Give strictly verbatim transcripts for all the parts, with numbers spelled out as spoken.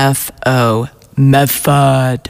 F O, method.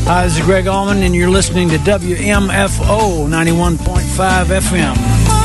Hi, this is Greg Allman, and you're listening to W M F O ninety-one point five F M.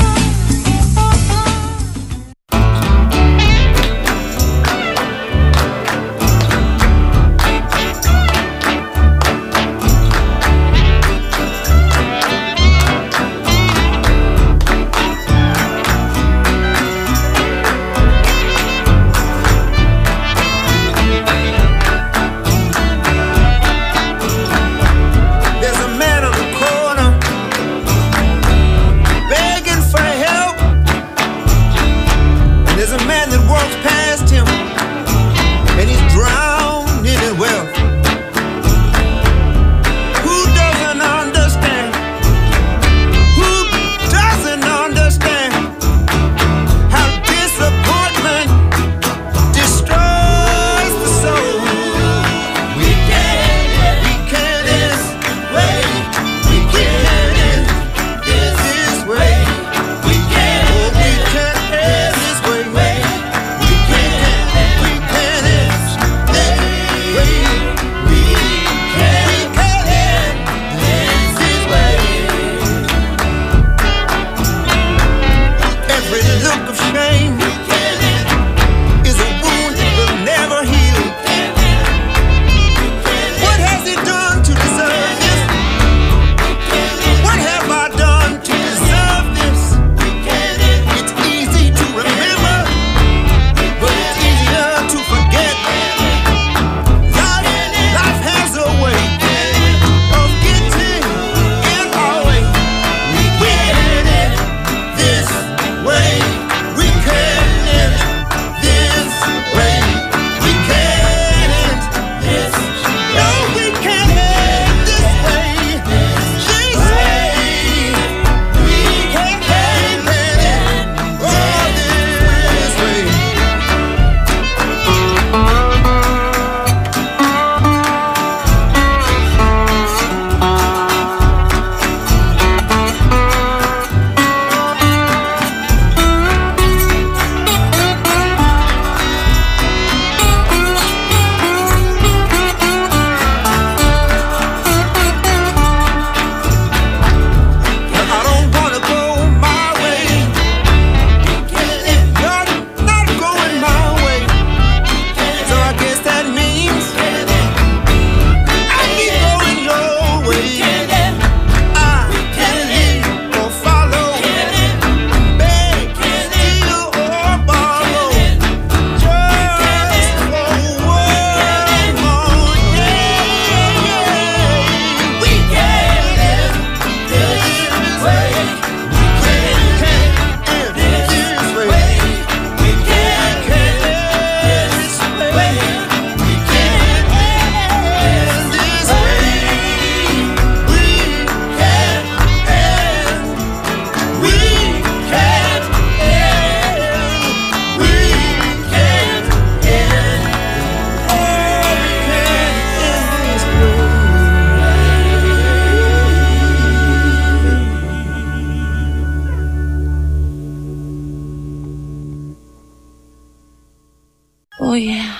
Oh, yeah.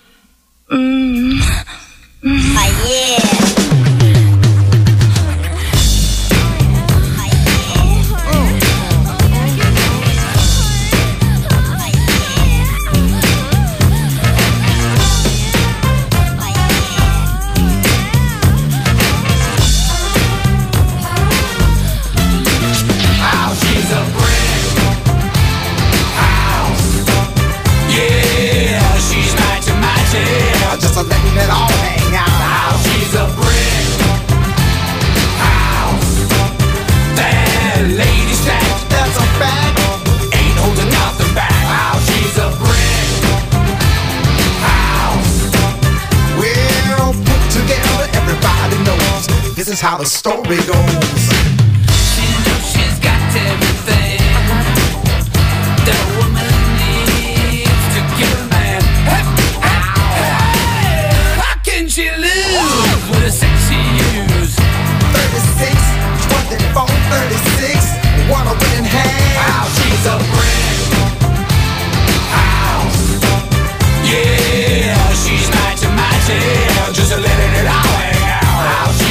Mm. Mm. Oh, yeah. Just letting it all hang out. How she's a brick house. That lady stacked, that's a fact. Ain't holding nothing back. How she's a brick house. Well put together, everybody knows this is how the story goes. She knows she's got everything that a woman needs to give a man. She lives with a sexy use. thirty-six, twenty-four, thirty-six. What a winning hand. How she's a brick house. Yeah, she's mighty, mighty. Just letting it all hang out. How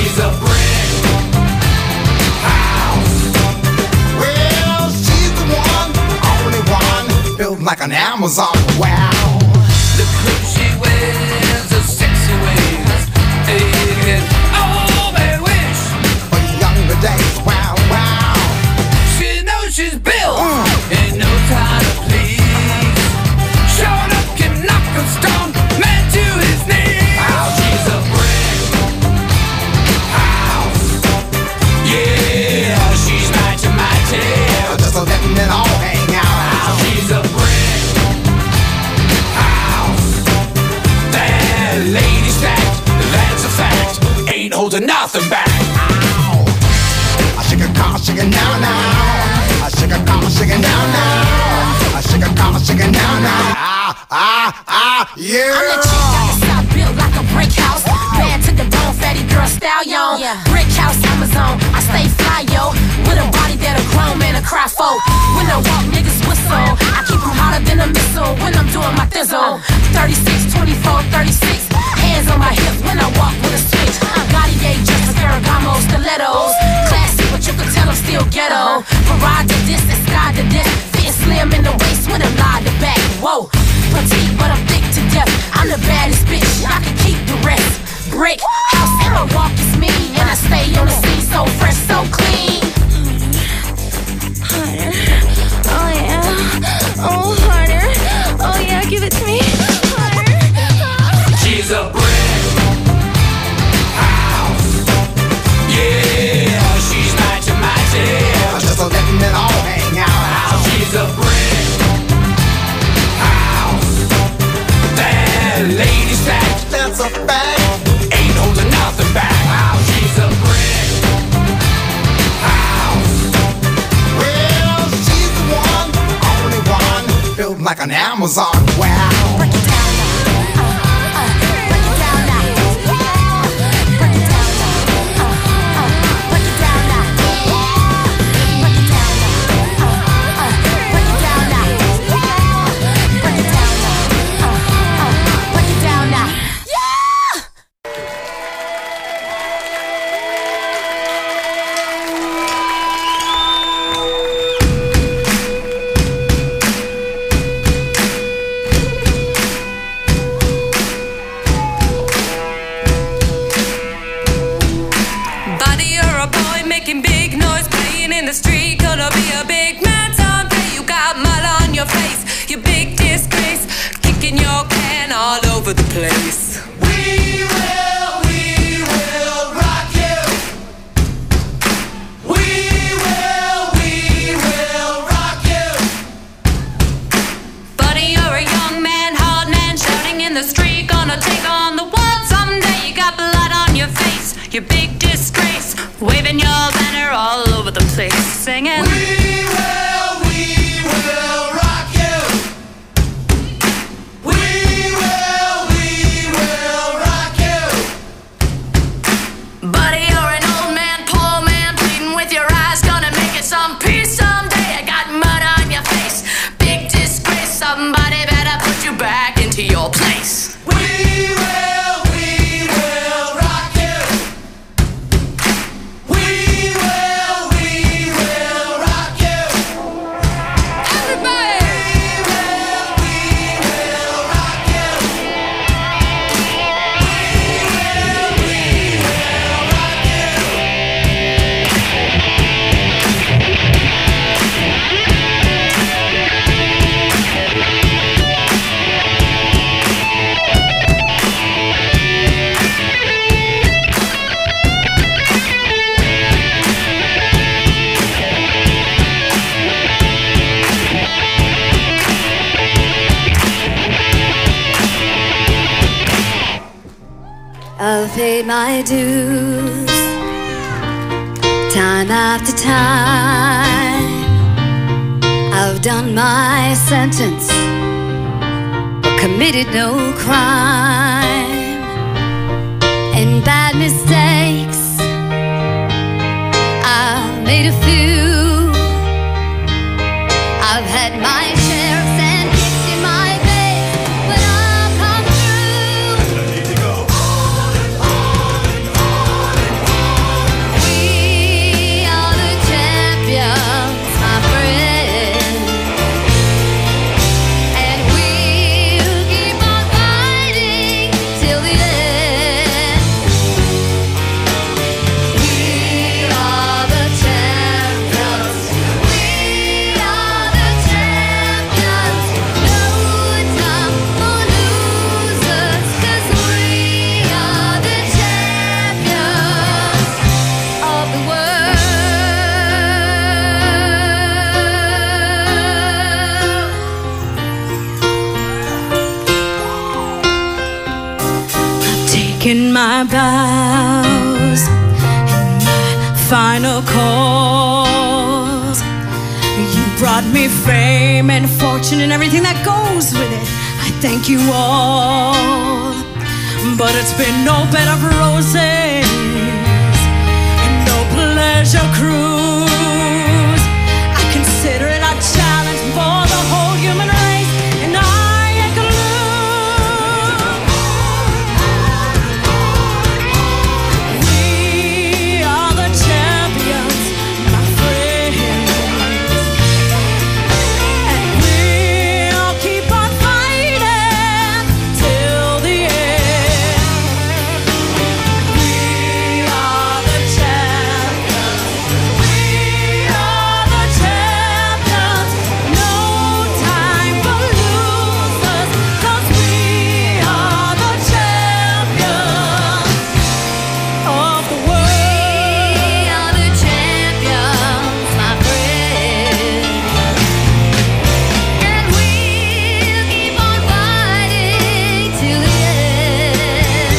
like an Amazon. Wow. The clothes she wears are sexy ways. And oh, I wish for younger days. Wow, wow. She knows she's built mm. and knows how to please. Showing up can knock a strong man to his knees. Oh, she's a brick house. Yeah, she's mighty, mighty. Just letting it all hang out. Oh, she's a brick house. That lady's fact, that's a fact. Ain't holding nothing back. Ow. I shake a car, shake it now, now. I shake a car, shake it now, now. I shake a car, shake it now, now. Ah, ah, ah, yeah. I'm the chick out the south, built like a brick house. Bad to the bone, fatty girl stallion. Yeah. Brick house, Amazon. I stay fly, yo. With a body that a grown man a cry for. When I walk, niggas whistle. I keep them hotter than a missile when I'm doing my thizzle. thirty-six, twenty-four, thirty-six. Hands on my hips when I walk with a switch. Cartier, just Ferragamo, stilettos. Classy, but you can tell I'm still ghetto. From ride to this and sky to this. Fitting slim in the waist with a lie to back. Whoa, petite, but I'm thick to death. I'm the baddest bitch, I can keep the rest. Brick house and my walk is mean, and I stay on the scene so fresh, so clean. Harder, oh yeah, oh harder, oh yeah, give it to me. Harder. She's a brick house. Yeah, she's mighty, mighty. Just letting it all hang out. She's a brick house. That lady's fact, that's a fact. Ain't holding nothing back. Wow, she's a brick house. Well, she's the one, only one, built like an Amazon. Wow. Break it down now. Uh, uh, break it down now. Break it down now. Uh, uh, break it down now. Break it down now. Uh, uh, break it down now. Break it down now. Uh, uh, break it down now. Yeah! Buddy, you're a boy making big noise, playing in the street. Gonna be a big man someday. You got mud on your face, you big disgrace, kicking your can all over the place. We will, we will rock you. We will, we will rock you. Buddy, you're a young man, hard man, shouting in the street. Gonna take on the world someday. You got blood on your face, you big disgrace, waving your banner all over the place, singing. We will, we will rock you. We will, we will rock you. Buddy, you're an old man, poor man, pleading with your eyes. Gonna make it some peace someday. I got mud on your face, big disgrace. Somebody better put you back into your place. We will, we will rock you. We will, we will rock you. Everybody! We will, we will rock you. We will, we will rock you. I've paid my dues time after time. I've done my sentence, but committed no crime. And bad mistakes, I've made a few. I've had my share of sand kicked in my face, but I'll come through. I need to go. We are the champions, my friend. bows and my final calls. You brought me fame and fortune and everything that goes with it. I thank you all, but it's been no bed of roses and no pleasure cruise. I consider it a challenge for the whole human race, and I ain't gonna lose. We are the champions, my friends, and we'll keep on fighting till the end. We are the champions. We are the champions. No time for losers, 'cause we are the champions of the world. We are the champions, my friend, and we'll keep on fighting till the end.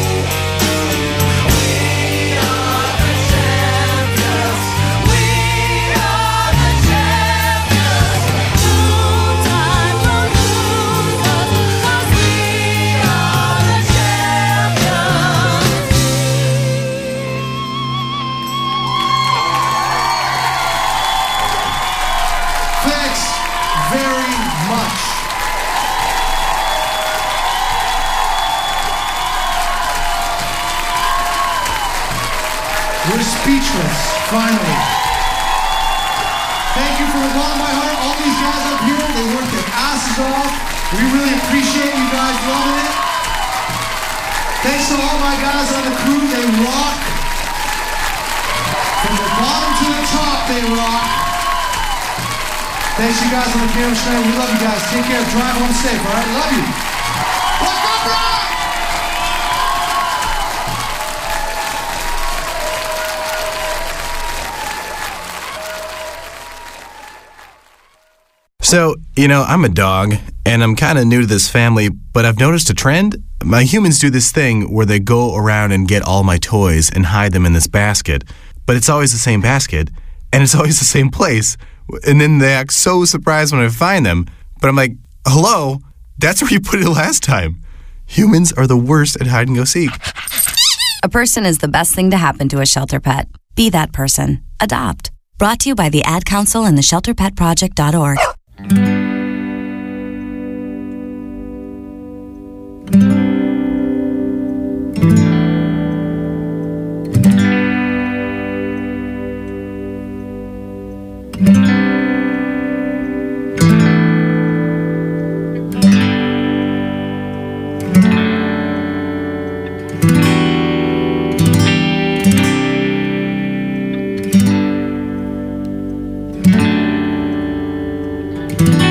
We are the champions. We are the champions. No time for losers, 'cause we are the champions. Thanks very much. We're speechless, finally. Thank you from the bottom of my heart. All these guys up here, they worked their asses off. We really appreciate you guys loving it. Thanks to all my guys on the crew, they rock. From the bottom to the top, they rock. Thanks you guys on the camera tonight. We love you guys. Take care. Drive home safe, all right? Love you. Rock up, rock! So, you know, I'm a dog, and I'm kind of new to this family, but I've noticed a trend. My humans do this thing where they go around and get all my toys and hide them in this basket, but it's always the same basket, and it's always the same place, and then they act so surprised when I find them, but I'm like, hello, that's where you put it last time. Humans are the worst at hide and go seek. A person is the best thing to happen to a shelter pet. Be that person. Adopt. Brought to you by the Ad Council and the shelter pet project dot org. Thank you.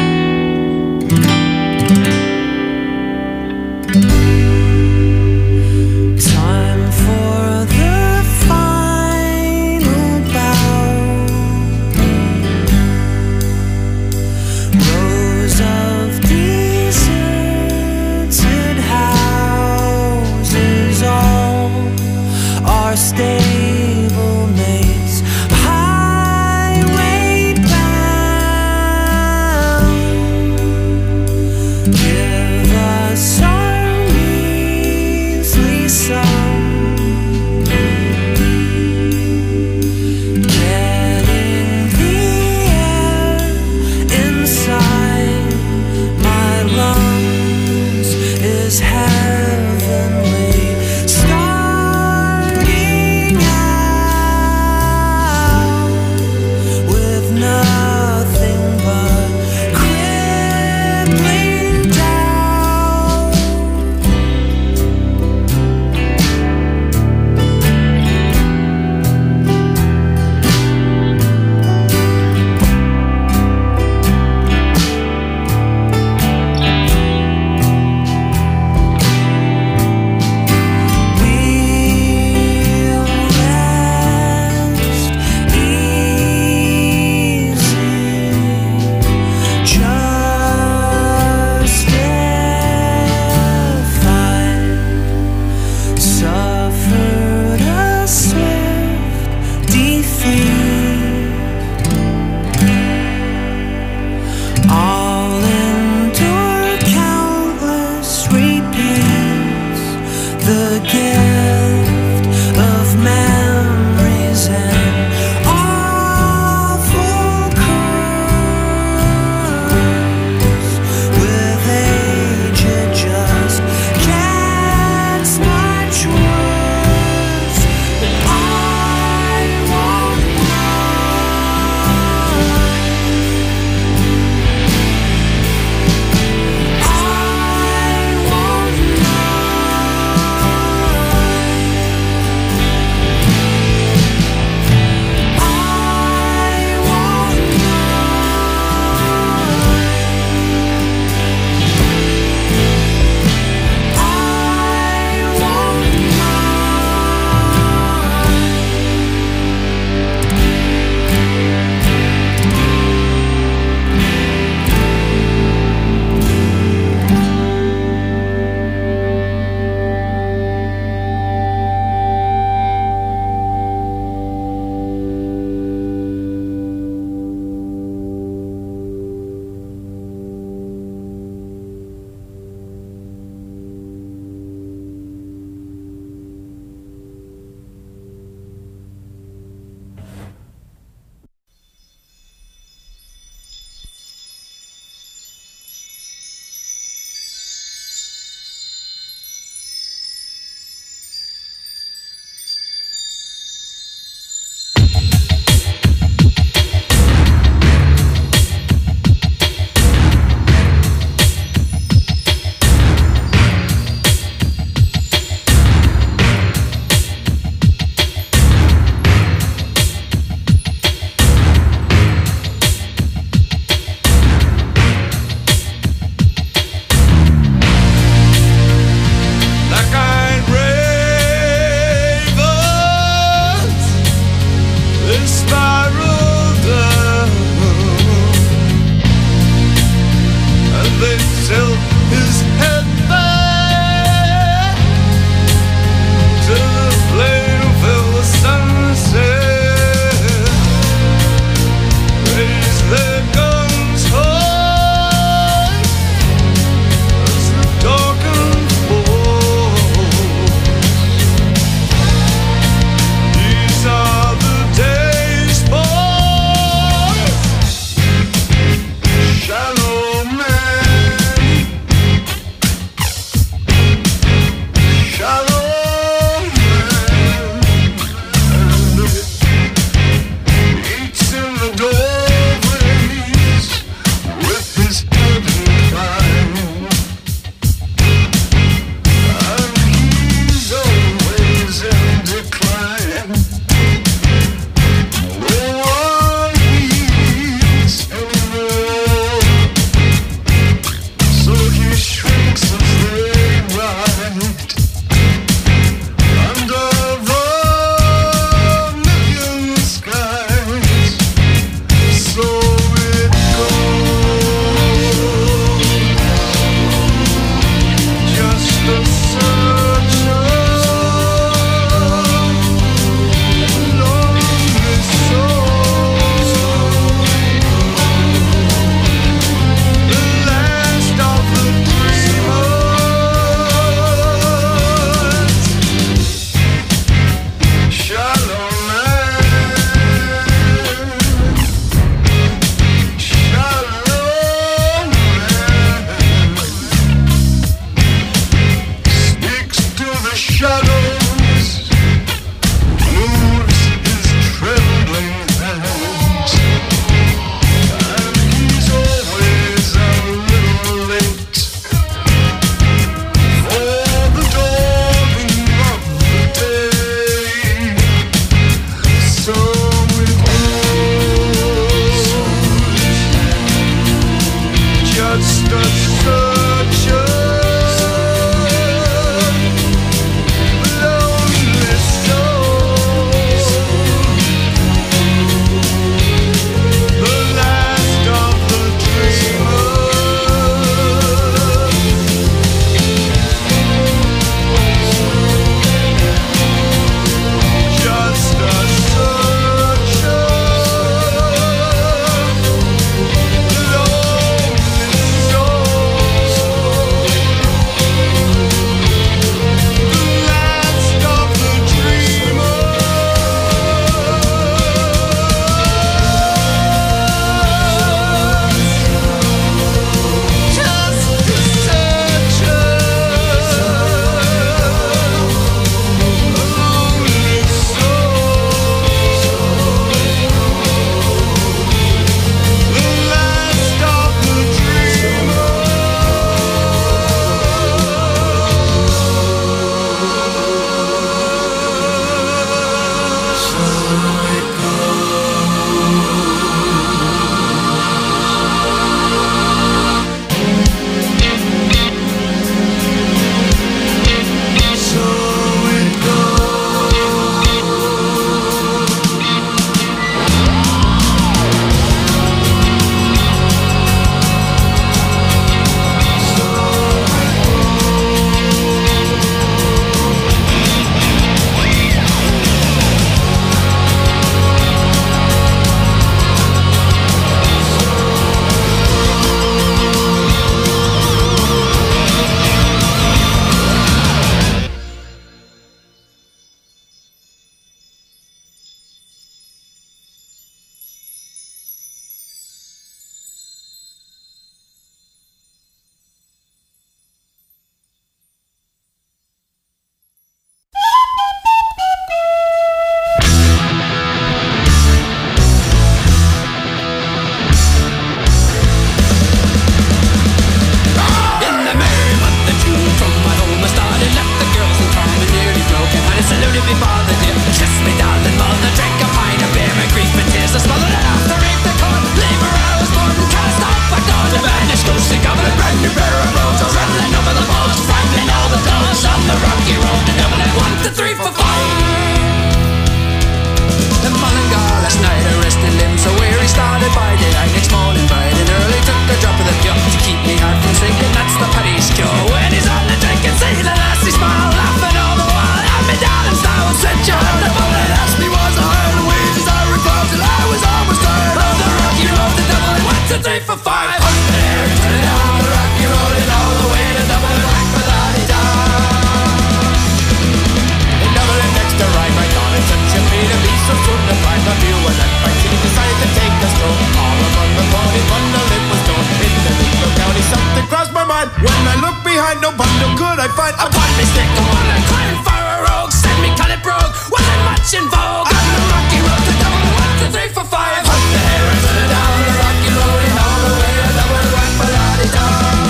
might find a one mistake, the one I'm crying for a rogue. Send me cut it broke, wasn't much in vogue. On the rocky road to double, one, two, three, four, five. Hunt the hare and turn it down the rocky road and all the way to double, whack, ba-da-dee-da.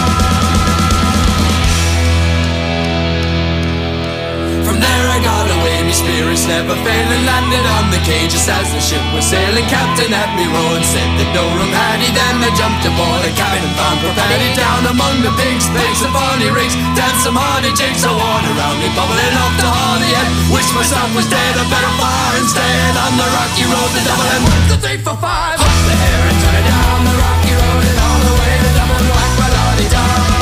From there I got away, me spirits never failing. Landed on the cage just as the ship was sailing. Captain had me rowing, said that no room had he. Then I jumped aboard a cabin and found profanity. Down among the pigs, pigs and funny rigs. Danced some hardy jigs, so water around me bubbling off the hardy head. Wish myself was dead, I better far instead. On the rocky road to double and one, two, three, four, five. Up the hare and turn it down the rocky road and all the way to double, whack, ba-da-dee-da.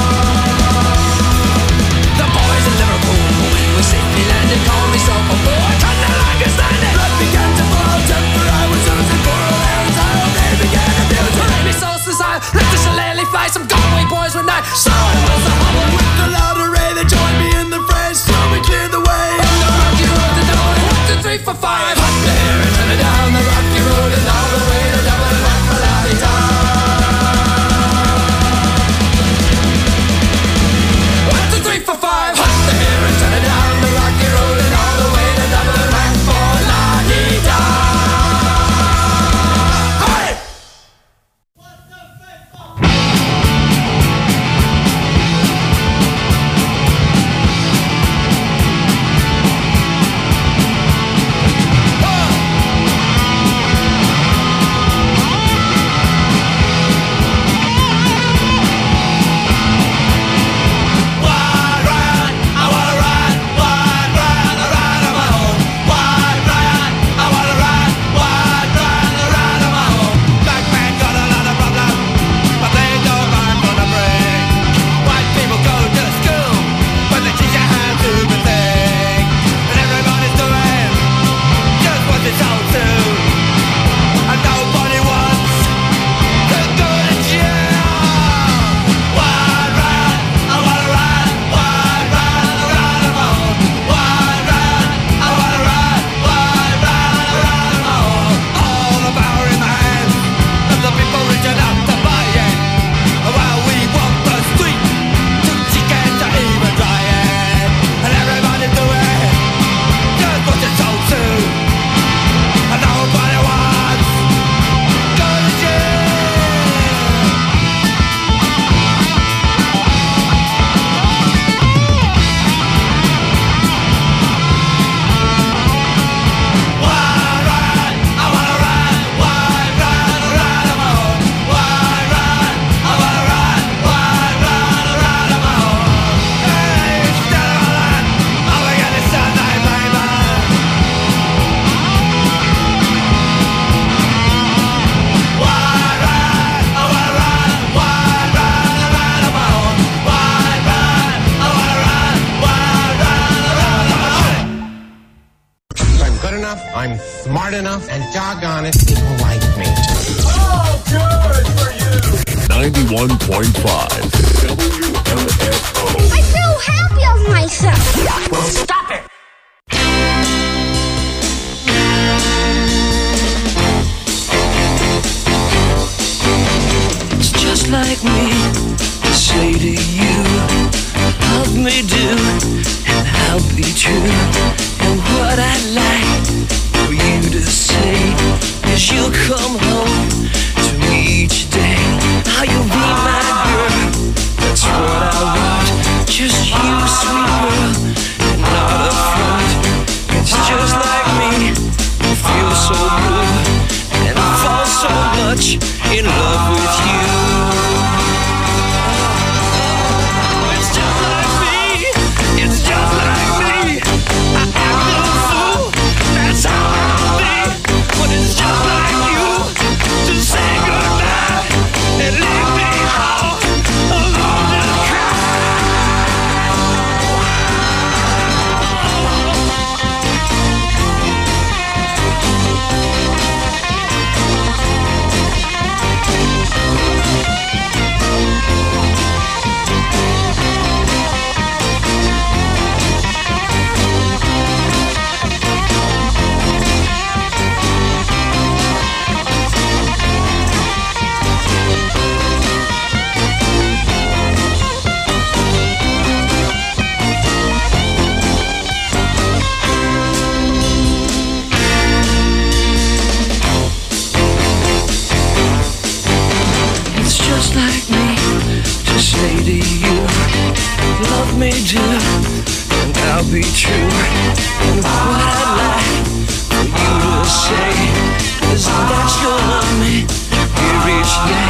The boys in Liverpool, when we safely landed, called me so before I could no longer stand it. Blood began to flow, temper I was losing, coral air and tile, they began to build. To make me so society, let the shillelagh fly, some Galway boys one night. So it was a hobble with the loud array, they joined me in the fray, so we cleared the way. On the rocky road to double, one, two, three, four, five. Up the hare and turn it down the rocky road and all the way to double, whack, ba-da-dee-da. One, two, three, four, five. Up the hare and turn it down the rocky road and all the way to double, whack, ba-da-dee-da. Hey! I'm smart enough, and doggone it, people like me. Oh, good for you! ninety-one point five W M F O. I feel happy of myself. Well, stop it! It's just like me to say to you, help me do, and I'll be true. And what I'd like for you to say is you'll come home to me each day. How you'll be my girl, that's what I want. Just you, sweet girl, and not a front. It's just like me, you feel so good, and I fall so much in love with you. It's just like me, it's just like me. I act a fool, that's how I'll be. But it's just like you to be true. And what I'd like for you to say is that you love me here each day.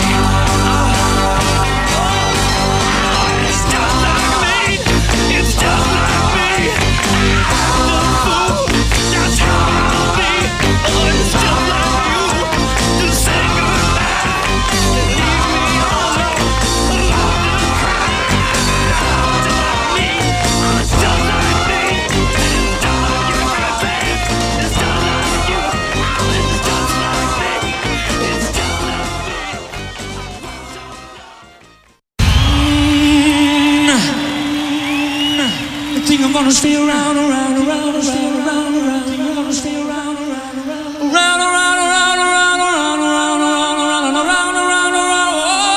It's just like me, it's just like me. The fool, that's how I'll be. Oh, it's just like you to say goodbye and leave me alone, alone to cry. It's just like me, it's just like you, my babe. It's just like you, it's just like me, it's just like me. I think I'm gonna stay around, around, around, stay around, around. I think I'm gonna stay around, around, around, around, around, around, around, around, around, around, around, around, around.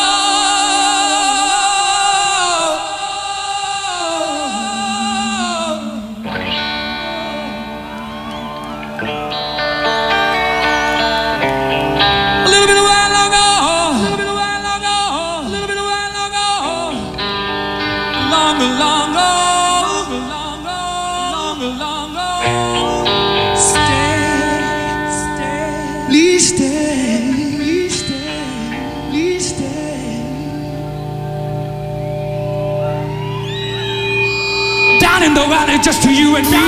A little bit of while ago, a little bit of while ago, a little bit of while ago, long, long ago. Please stay, please stay, please stay. Down in the valley, just to you and me.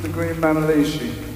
the great Manalishi.